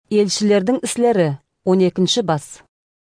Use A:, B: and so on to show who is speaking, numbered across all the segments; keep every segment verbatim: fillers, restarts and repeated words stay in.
A: Elçilerдің іслері он екінші бас.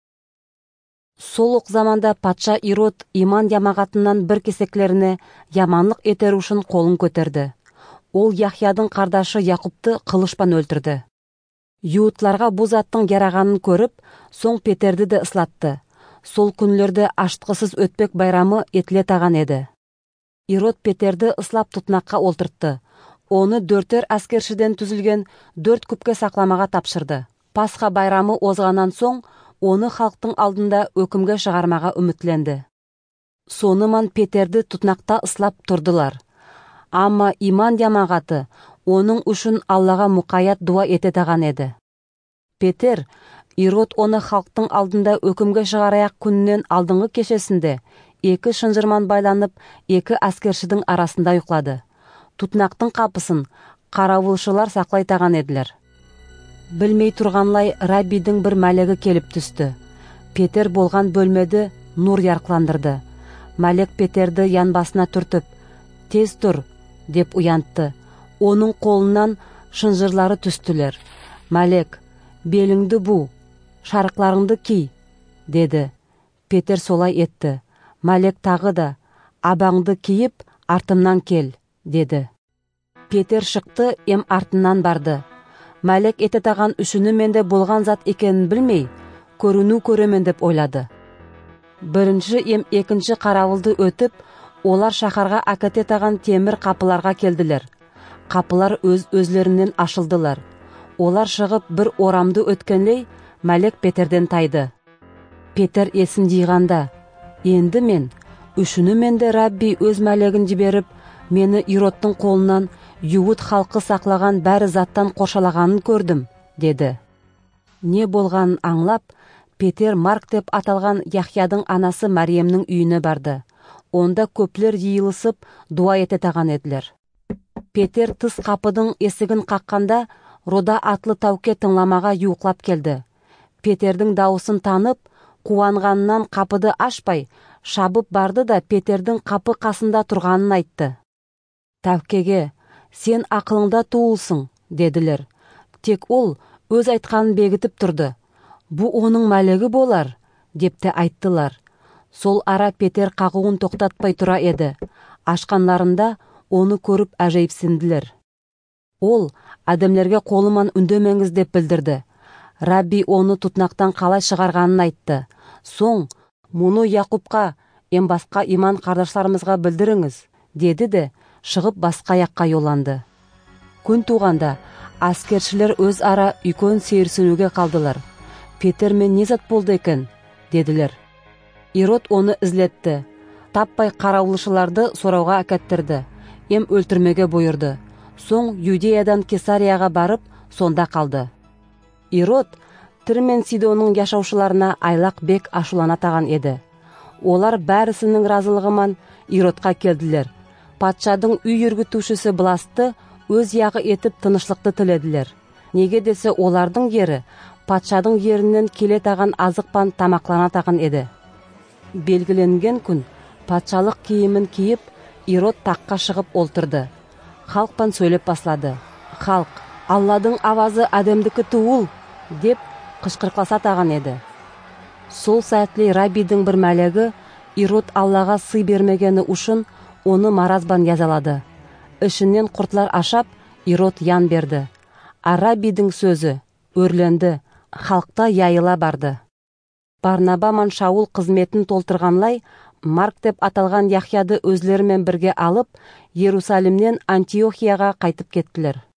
A: Сол ук заманда патша Ирод иман ямағатынан бір кесеклеріне яманлық етер үшін қолын көтерді. Ол Яхядың қардашы Яқупты қылышпан өлтірді. Юутларға бұ заттың ярағанын көріп, соң Петерді де ыслатты. Сол күнлерді аштықсыз өтпек байрамы етіле таған еді. Ирод Петерді ыслап тұтнаққа олтыртты. Оны дөртер әскершіден түзілген дөрт күпке сақламаға тапшырды. Пасха байрамы озғанан соң, оны халықтың алдында өкімге шығармаға үмітленді. Соныман Петерді тұтнақта ыслап тұрдылар. Амма иман ямағаты оның үшін Аллаға мұқаят дуа ете таған еді. Петер, Ирод оны халықтың алдында өкімге шығараяқ күнінен алдыңғы кешесінде екі шынжырман байланып, екі әскершідің арасында ұйқлады. Тұтнақтың қапысын қарауылшылар сақлай таған еділер. Білмей тұрғанлай Раббидің бір мәлігі келіп түсті. Петер болған бөлмеді нұр ярқландырды. Мәлік Петерді янбасына түртіп, «Тез тұр», деп ұянтты. Оның қолынан шынжырлары түстілер. Мәлік, «Беліңді бұ, шарықларыңды ки», деді. Петер солай етті. Мәлік тағы да, «Абаңды киіп, артымнан кел», деді. Петер шықты, ем артынан барды. Мәлік ете таған үшіні менде болған зат екенін білмей, көріну көремен деп ойлады. Бірінші ем екінші қарауылды өтіп, олар шақарға әкете таған темір қапыларға келділер. Қапылар өз-өзлерінен ашылдылар. Олар шығып бір орамды өткенлей, Мәлік Петерден тайды. Петер есін жиғанда, «Енді мен, үшіні менде Рабби өз мәлігін жіберіп, мені Иродтың қолынан Юут халқы сақлаған бәрі заттан қоршалағанын көрдім», деді. Не болғанын аңлап, Петер Марк деп аталған Яхядың анасы Мәриемнің үйіне барды. Онда көплер жиылысып, дуа ете таған еділер. Петер тыс қапыдың есігін қаққанда, Рода атлы тауке тыңламаға юқлап келді. Петердің дауысын танып, қуанғанынан қапыды ашпай, шабып барды да Петердің қапы қасында тұрғанын айтты. Тәукеге, «Сен ақылыңда туылсың», деділер. Тек ол өз айтқанын бегітіп тұрды. «Бұ оның мәлігі болар», депті айттылар. Сол ара Петер қағуын тоқтатпай тұра еді. Ашқанларында оны көріп әжейіпсінділер. Ол, «Адамлерге қолыман үндемеңіз» деп білдірді. Рабби оны тұтнақтан қалай шығарғанын айтты. Соң, «Мұны Яқупқа, ем басқа иман қардашларымызға білдіріңіз», деді де, шығып басқа яққа йоланды. Күн туғанда, әскершілер өз ара үйкөн сейірсінуге қалдылар. «Петер мен не зат болды екен?» деділер. Ирод оны ізлетті. Таппай қарауылшыларды сорауға әкеттірді. Ем өлтірмеге бұйырды. Соң Юдеядан Кесарияға барып, сонда қалды. Ирод Тір мен Сидонның яшаушыларына айлақ бек ашулана таған еді. Олар бәрісінің разылығыман Иродқа келділер. Патшадың үй үргітушісі Бласты өз яғы етіп тынышлықты тіледілер. Неге десе олардың ері патшадың ерінен келе таған азықпан тамақлана таған еді. Белгіленген күн патшалық киімін киіп, Ирод таққа шығып олтырды. Халқпан сөйлеп баслады. «Халқ, Алладың авазы әдемдікі туыл», деп қышқырқласа таған еді. Сол сәтлей Раббидің бір мәлігі Ирод Аллаға сый бермегені үшін оны маразбан язалады. Ішінен құртлар ашап, Ирод ян берді. А Раббидің сөзі өрленді, халықта яйыла барды. Барнаба ман Шаул қызметін толтырғанлай, Марк деп аталған Яхяды өзлерімен бірге алып, Иерусалимнен Антиохияға қайтып кеттілер.